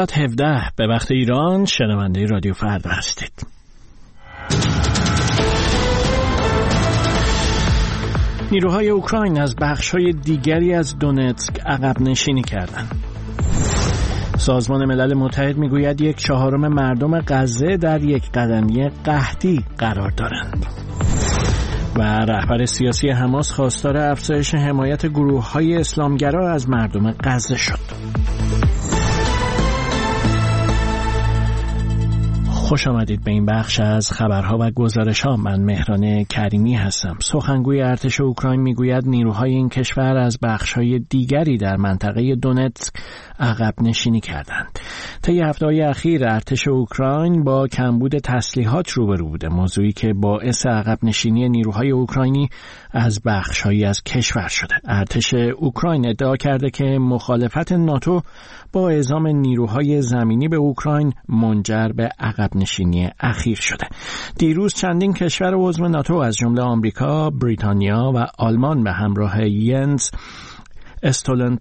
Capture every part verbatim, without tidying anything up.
ساعت هفده به وقت ایران شنونده رادیو فردا هستید. نیروهای اوکراین از بخش‌های دیگری از دونتسک عقب نشینی کردند. سازمان ملل متحد میگوید یک چهارم مردم غزه در یک قدمی قحطی قرار دارند. و رهبر سیاسی حماس خواستار افزایش حمایت گروه‌های اسلامگرا از مردم غزه شد. خوش آمدید به این بخش از خبرها و گزارش‌ها. من مهران کریمی هستم. سخنگوی ارتش اوکراین میگوید نیروهای این کشور از بخش‌های دیگری در منطقه دونتسک عقب نشینی کردند. طی هفته‌های اخیر ارتش اوکراین با کمبود تسلیحات روبرو بوده، موضوعی که باعث عقب نشینی نیروهای اوکراینی از بخش‌هایی از کشور شده. ارتش اوکراین ادعا کرده که مخالفت ناتو با اعزام نیروهای زمینی به اوکراین منجر به عقب نشینی اخیر شده. دیروز چندین کشور عضو ناتو از جمله آمریکا، بریتانیا و آلمان به همراه ینس استولن...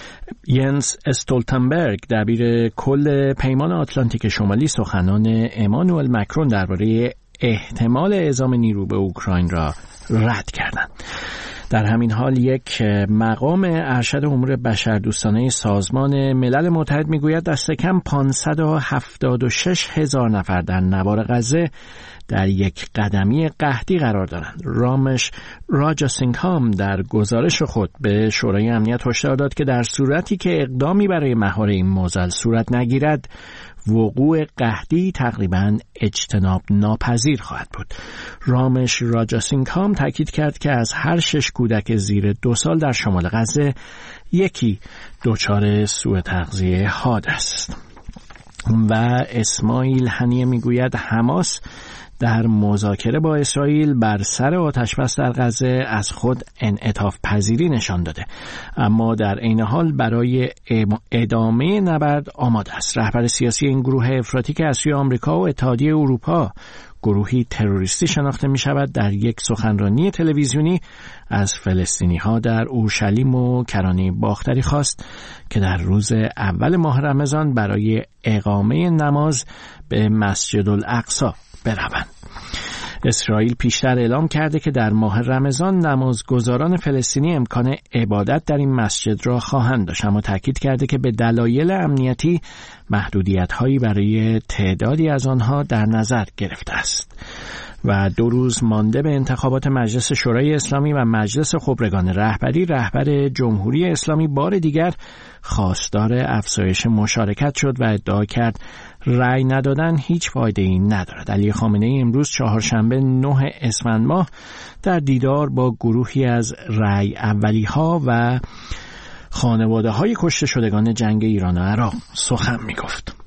ینس استولتنبرگ دبیر کل پیمان آتلانتیک شمالی سخنان امانوئل مکرون درباره احتمال اعزام نیرو به اوکراین را رد کردند. در همین حال یک مقام ارشد امور بشردوستانه سازمان ملل متحد میگوید دست کم پانصد و هفتاد و شش هزار نفر در نوار غزه در یک قدمی قحطی قرار دارند. رامش راجاسینگهام در گزارش خود به شورای امنیت هشدار داد که در صورتی که اقدامی برای مهار این معضل صورت نگیرد، وقوع قحطی تقریباً اجتناب ناپذیر خواهد بود. رامش راجاسینگهام تاکید کرد که از هر شش کودک زیر دو سال در شمال غزه یکی دچار سوء تغذیه حاد است. و اسماعیل هنیه میگوید حماس در مذاکره با اسرائیل بر سر آتشبس در غزه از خود انعطاف پذیری نشان داده، اما در عین حال برای ادامه نبرد آماده است. رهبر سیاسی این گروه افراطی که از سوی آمریکا و اتحادیه اروپا گروهی تروریستی شناخته می شود، در یک سخنرانی تلویزیونی از فلسطینی ها در اورشلیم و کرانه باختری خواست که در روز اول ماه رمضان برای اقامه نماز به مسجد الاقصی بروند. اسرائیل پیشتر اعلام کرده که در ماه رمضان نمازگزاران فلسطینی امکان عبادت در این مسجد را خواهند داشت، اما تاکید کرده که به دلایل امنیتی محدودیت‌هایی برای تعدادی از آنها در نظر گرفته است. و دو روز مانده به انتخابات مجلس شورای اسلامی و مجلس خبرگان رهبری، رهبر جمهوری اسلامی بار دیگر خواستار افزایش مشارکت شد و ادعا کرد رأی ندادن هیچ فایده‌ای ندارد. علی خامنه‌ای امروز چهارشنبه نه اسفند ماه در دیدار با گروهی از رأی اولی‌ها و خانواده‌های کشته شدگان جنگ ایران و عراق سخن می‌گفت.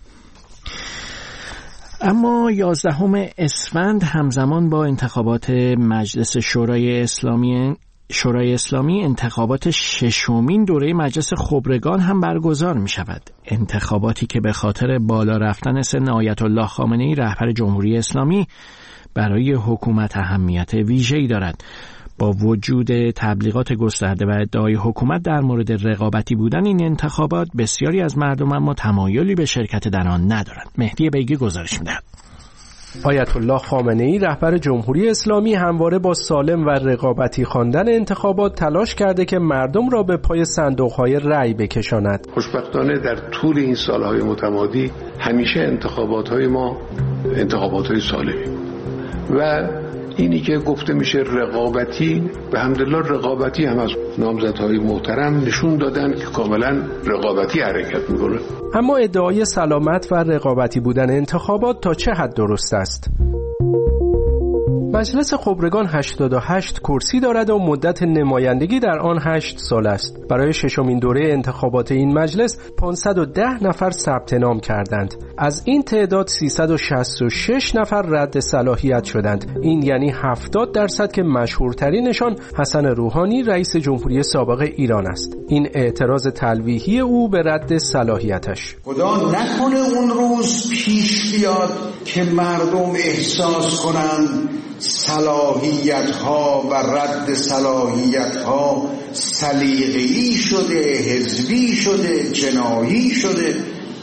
اما یازدهم اسفند همزمان با انتخابات مجلس شورای اسلامی شورای اسلامی انتخابات ششمین دوره مجلس خبرگان هم برگزار می شود. انتخاباتی که به خاطر بالا رفتن سن آیت الله خامنه‌ای رهبر جمهوری اسلامی برای حکومت اهمیت ویژه‌ای دارد. با وجود تبلیغات گسترده و ادعای حکومت در مورد رقابتی بودن این انتخابات، بسیاری از مردم اما تمایلی به شرکت در آن ندارند. مهدی بیگی گزارش می‌دهد. آیت الله خامنه‌ای رهبر جمهوری اسلامی همواره با سالم و رقابتی خواندن انتخابات تلاش کرده که مردم را به پای صندوق‌های رأی بکشاند. خوشبختانه در طول این سالهای متمادی همیشه انتخابات‌های ما انتخابات‌های سالمی و اینی که گفته میشه رقابتی، به حمدالله رقابتی هم از نامزدهای محترم نشون دادن که کاملا رقابتی حرکت میکنه. اما ادعای سلامت و رقابتی بودن انتخابات تا چه حد درست است؟ مجلس خبرگان هشتاد و هشت کرسی دارد و مدت نمایندگی در آن هشت سال است. برای ششمین دوره انتخابات این مجلس پانصد و ده نفر ثبت نام کردند. از این تعداد سیصد و شصت و شش نفر رد صلاحیت شدند. این یعنی هفتاد درصد که مشهورترینشان حسن روحانی رئیس جمهوری سابق ایران است. این اعتراض تلویحی او به رد صلاحیتش. خدا نکنه اون روز پیش بیاد که مردم احساس کنند صلاحیت ها و رد صلاحیت ها سلیقه‌ای شده، حزبی شده، جنایی شده.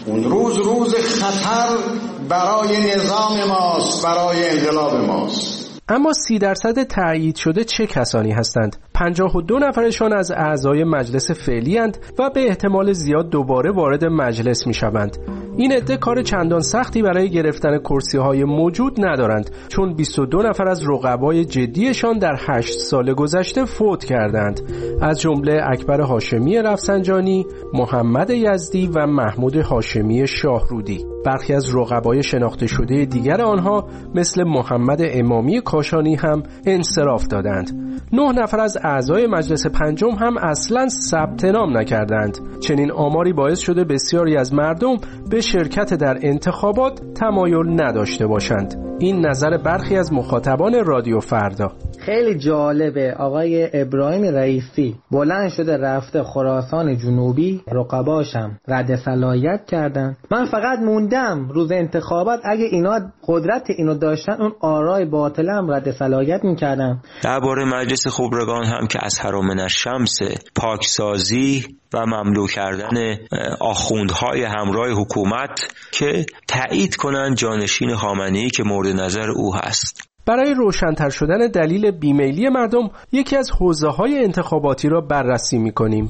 اون روز روز خطر برای نظام ماست، برای انقلاب ماست. اما سی درصد تایید شده چه کسانی هستند؟ پنجاه و دو نفرشان از اعضای مجلس فعلی اند و به احتمال زیاد دوباره وارد مجلس می شوند. این عده کار چندان سختی برای گرفتن کرسی‌های موجود ندارند، چون بیست و دو نفر از رقبای جدیشان در هشت سال گذشته فوت کردند، از جمله اکبر هاشمی رفسنجانی، محمد یزدی و محمود هاشمی شاهرودی. برخی از رقبای شناخته شده دیگر آنها مثل محمد امامی کاشانی هم انصراف دادند. نه نفر از اعضای مجلس پنجم هم اصلاً ثبت نام نکردند. چنین آماری باعث شده بسیاری از مردم به شرکت در انتخابات تمایل نداشته باشند. این نظر برخی از مخاطبان رادیو فردا. خیلی جالبه، آقای ابراهیم رئیسی بلند شده رفته خراسان جنوبی، رقباشم رد صلاحیت کردن. من فقط موندم روز انتخابات اگه اینا قدرت اینو داشتن اون آرای باطل هم رد صلاحیت میکردن. درباره مجلس خبرگان هم که از حرام الشمس پاکسازی و مملو کردن آخوندهای همراه حکومت که تایید کنن جانشین خامنه‌ای که مورد نظر او هست. برای روشن‌تر شدن دلیل بیمیلی مردم یکی از حوزه‌های انتخاباتی را بررسی می‌کنیم.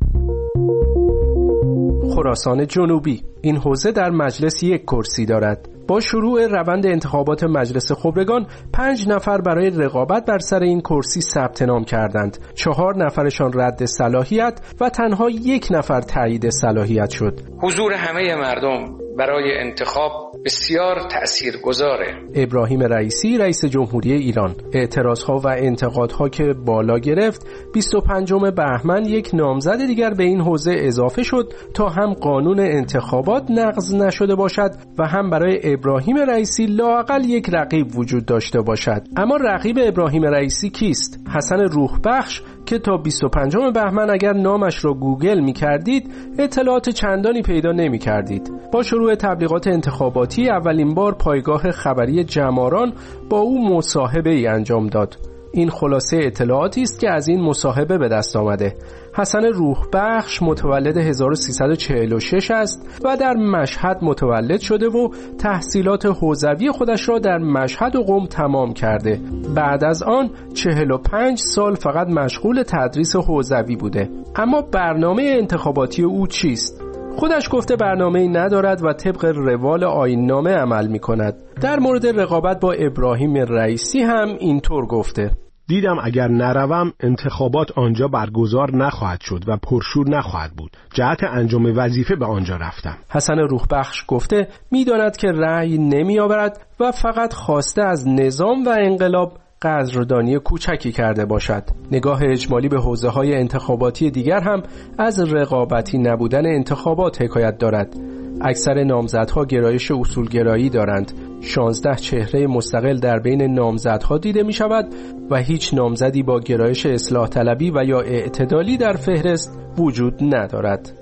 خراسان جنوبی. این حوزه در مجلس یک کرسی دارد. با شروع روند انتخابات مجلس خبرگان پنج نفر برای رقابت بر سر این کرسی ثبت نام کردند. چهار نفرشان رد صلاحیت و تنها یک نفر تایید صلاحیت شد. حضور همه مردم برای انتخاب بسیار تأثیرگذاره. ابراهیم رئیسی رئیس جمهوری ایران. اعتراضها و انتقادها که بالا گرفت، بیست و پنجم بهمن یک نامزد دیگر به این حوزه اضافه شد تا هم قانون انتخابات نقض نشده باشد و هم برای ابراهیم رئیسی لااقل یک رقیب وجود داشته باشد. اما رقیب ابراهیم رئیسی کیست؟ حسن روح بخش که تا بیست و پنجم بهمن اگر نامش را گوگل می کردید اطلاعات چندانی پیدا نمی کردید. با شروع تبلیغات انتخاباتی اولین بار پایگاه خبری جماران با او مصاحبه ای انجام داد. این خلاصه اطلاعاتی است که از این مصاحبه به دست آمده. حسن روح بخش متولد هزار و سیصد و چهل و شش است و در مشهد متولد شده و تحصیلات حوزوی خودش را در مشهد و قم تمام کرده. بعد از آن چهل و پنج سال فقط مشغول تدریس حوزوی بوده. اما برنامه انتخاباتی او چیست؟ خودش گفته برنامه‌ای ندارد و طبق روال آیین‌نامه عمل می‌کند. در مورد رقابت با ابراهیم رئیسی هم اینطور گفته: دیدم اگر نروم انتخابات آنجا برگزار نخواهد شد و پرشور نخواهد بود. جهت انجام وظیفه به آنجا رفتم. حسن روح بخش گفته می‌داند که رأی نمی‌آورد و فقط خواسته از نظام و انقلاب قدردانی کوچکی کرده باشد. نگاه اجمالی به حوزه‌های انتخاباتی دیگر هم از رقابتی نبودن انتخابات حکایت دارد. اکثر نامزدها گرایش اصولگرایی دارند. شانزده چهره مستقل در بین نامزدها دیده می شود و هیچ نامزدی با گرایش اصلاح طلبی و یا اعتدالی در فهرست وجود ندارد.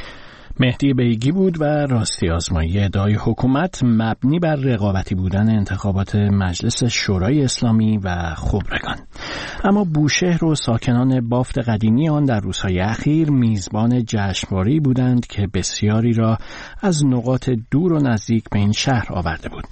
مهدی بیگی بود و راستی آزمایی ادعای حکومت مبنی بر رقابتی بودن انتخابات مجلس شورای اسلامی و خبرگان. اما بوشهر و ساکنان بافت قدیمی آن در روزهای اخیر میزبان جشنواره‌ای بودند که بسیاری را از نقاط دور و نزدیک به این شهر آورده بود.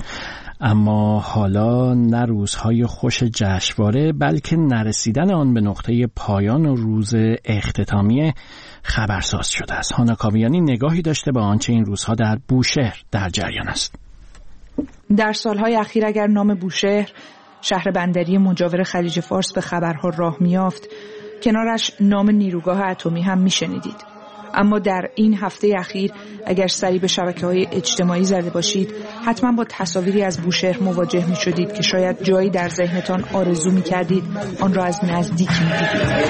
اما حالا نه روزهای خوش جشنواره بلکه نرسیدن آن به نقطه پایان و روز اختتامیه خبرساز شده است. هانا کاویانی نگاهی داشته به آنچه این روزها در بوشهر در جریان است. در سالهای اخیر اگر نام بوشهر، شهر بندری مجاور خلیج فارس، به خبرها راه میافت، کنارش نام نیروگاه اتمی هم میشنیدید. اما در این هفته اخیر اگر سری به شبکه‌های اجتماعی زده باشید حتما با تصاویری از بوشهر مواجه می شدید که شاید جایی در ذهنتان آرزو می کردید آن را از نزدیک می دیدید.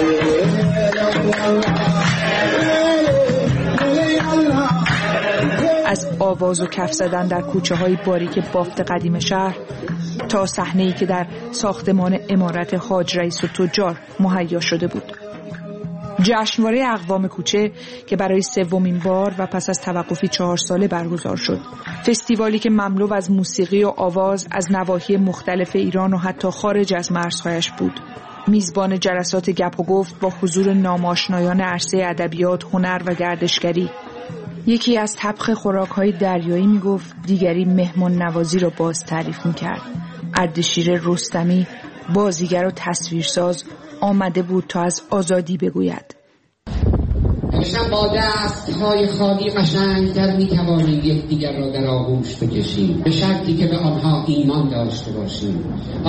از آواز و کف زدن در کوچه های باریک بافت قدیم شهر تا صحنه‌ای که در ساختمان عمارت حاج رئیس و تجار مهیا شده بود. جشنواره اقوام کوچه که برای سومین بار و پس از توقفی چهار ساله برگزار شد. فستیوالی که مملو از موسیقی و آواز از نواحی مختلف ایران و حتی خارج از مرزهایش بود. میزبان جلسات گپ و گفت با حضور ناماشنایان عرصه ادبیات، هنر و گردشگری. یکی از طبخ خوراک‌های دریایی میگفت، دیگری مهمان نوازی را باز تعریف میکرد. اردشیر رستمی، بازیگر و تصویرساز، آمده بود تا از آزادی بگوید. امشب با دست‌های خالی قشنگ‌تر می‌توانیم یکدیگر را در آغوش بکشیم، به شرطی که به آنها ایمان داشته باشیم.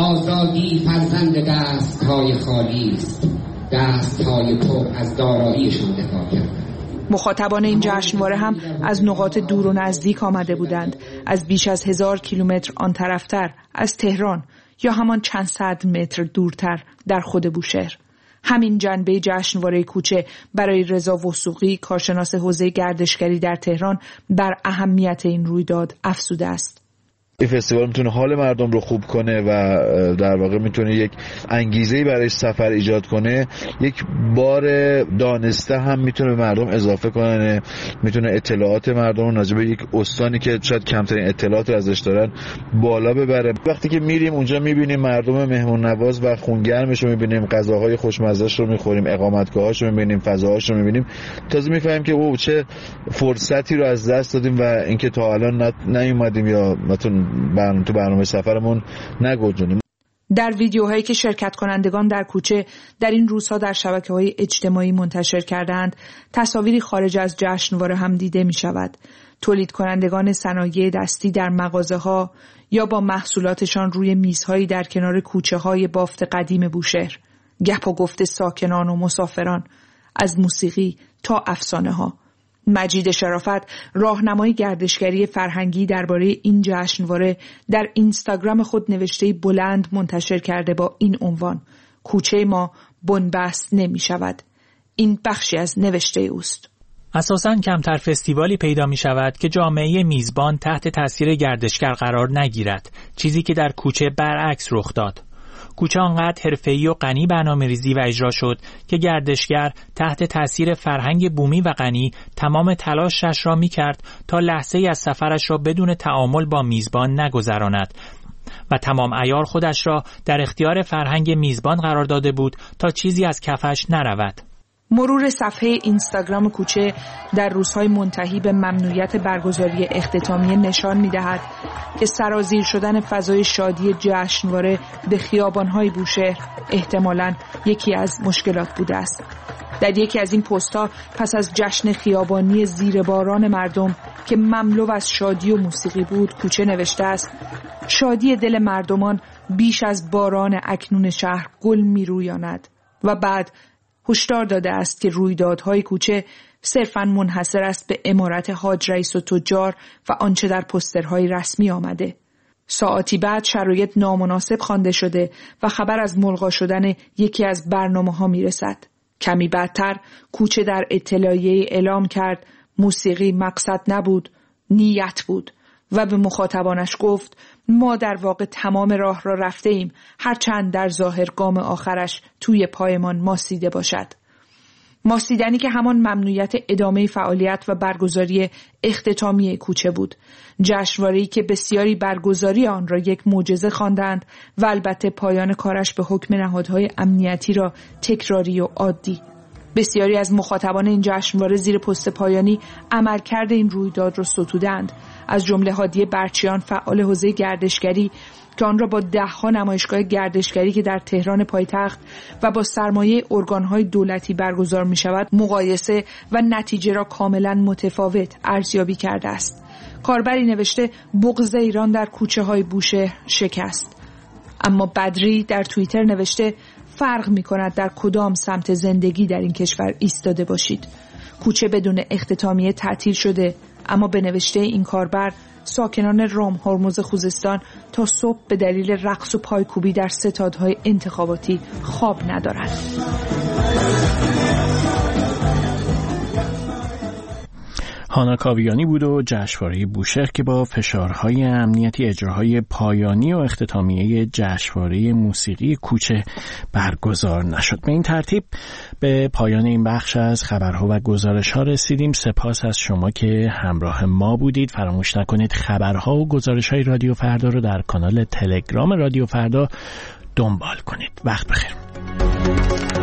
آزادی فرزند دست‌های خالی است، دست‌های پر از داراییشان دفاع کردند. مخاطبان این جشنواره هم از نقاط دور و نزدیک آمده بودند، از بیش از هزار کیلومتر آن طرفتر، از تهران یا همان چند صد متر دورتر در خود بوشهر. همین جنبه جشنواره کوچه برای رضا وثوقی، کارشناس حوزه گردشگری در تهران، بر اهمیت این رویداد افزوده است. این فستیوال میتونه حال مردم رو خوب کنه و در واقع میتونه یک انگیزه‌ای برای سفر ایجاد کنه. یک بار دانسته هم میتونه به مردم اضافه کنه، میتونه اطلاعات مردم رو راجع به یک استانی که شاید کمترین اطلاعات رو ازش دارن بالا ببره. وقتی که میریم اونجا میبینیم مردم مهمون نواز و خونگرمش رو میبینیم، غذاهای خوشمزه‌اش رو میخوریم، اقامتگاهاش رو میبینیم، فضاهاش رو میبینیم، تازه میفهمیم که او چه فرصتی رو از دست دادیم و اینکه تا الان نیومدیم یا نتون برنامه تو برنامه سفرمون نگنجونیم. در ویدیوهایی که شرکت کنندگان در کوچه در این روزها در شبکه‌های اجتماعی منتشر کردند، تصاویری خارج از جشنواره هم دیده می شود. تولید کنندگان صنایع دستی در مغازه‌ها یا با محصولاتشان روی میزهایی در کنار کوچه‌های بافت قدیم بوشهر. گپ و گفت ساکنان و مسافران، از موسیقی تا افسانه‌ها. مجید شرافت، راهنمای گردشگری فرهنگی درباره این جشنواره، در اینستاگرام خود نوشته‌ای بلند منتشر کرده با این عنوان: کوچه ما بنبست نمی شود. این بخشی از نوشته اوست. اساساً کمتر فستیوالی پیدا می شود که جامعه میزبان تحت تاثیر گردشگر قرار نگیرد، چیزی که در کوچه برعکس رخ داد. کوچه آنقدر حرفه‌ای و غنی برنامه‌ریزی و اجرا شد که گردشگر تحت تأثیر فرهنگ بومی و غنی تمام تلاشش را می‌کرد تا لحظه‌ای از سفرش را بدون تعامل با میزبان نگذراند و تمام عیار خودش را در اختیار فرهنگ میزبان قرار داده بود تا چیزی از کفش نرود. مرور صفحه اینستاگرام کوچه در روزهای منتهی به ممنوعیت برگزاری اختتامیه نشان می‌دهد که سرازیر شدن فضای شادی جشنواره به خیابان‌های بوشهر احتمالاً یکی از مشکلات بوده است. در یکی از این پست‌ها پس از جشن خیابانی زیر باران مردم که مملو از شادی و موسیقی بود، کوچه نوشته است: شادی دل مردمان بیش از باران اکنون شهر گل می‌رویاند. و بعد هشدار داده است که رویدادهای کوچه صرفاً منحصر است به عمارت حاج رئیس و تجار و آنچه در پوسترهای رسمی آمده. ساعتی بعد شرایط نامناسب خوانده شده و خبر از ملغا شدن یکی از برنامه‌ها میرسد. کمی بعدتر کوچه در اطلاعیه اعلام کرد موسیقی مقصد نبود، نیت بود و به مخاطبانش گفت ما در واقع تمام راه را رفته ایم، هرچند در ظاهر گام آخرش توی پایمان ماسیده باشد. ماسیدنی که همان ممنوعیت ادامه فعالیت و برگزاری اختتامیه کوچه بود. جشنواره‌ای که بسیاری برگزاری آن را یک معجزه خواندند و البته پایان کارش به حکم نهادهای امنیتی را تکراری و عادی. بسیاری از مخاطبان این جشنواره زیر پست پایانی عملکرد این رویداد را ستودند، از جمله هادی برچیان، فعال حوزه گردشگری که آن را با ده‌ها نمایشگاه گردشگری که در تهران پایتخت و با سرمایه ارگان‌های دولتی برگزار می‌شود مقایسه و نتیجه را کاملاً متفاوت ارزیابی کرده است. کاربری نوشته بغض ایران در کوچه‌های بوشهر شکست. اما بدری در توییتر نوشته فرق می‌کند در کدام سمت زندگی در این کشور ایستاده باشید. کوچه بدون اختتامیه تعطیل شده، اما به نوشته این کاربر ساکنان رام هرمز خوزستان تا صبح به دلیل رقص و پایکوبی در ستادهای انتخاباتی خواب ندارند. هانا کاویانی بود و جشنواره بوشهر که با فشارهای امنیتی اجراهای پایانی و اختتامیه جشنواره موسیقی کوچه برگزار نشد. به این ترتیب به پایان این بخش از خبرها و گزارش‌ها رسیدیم. سپاس از شما که همراه ما بودید. فراموش نکنید خبرها و گزارش‌های رادیو فردا رو در کانال تلگرام رادیو فردا دنبال کنید. وقت بخیر.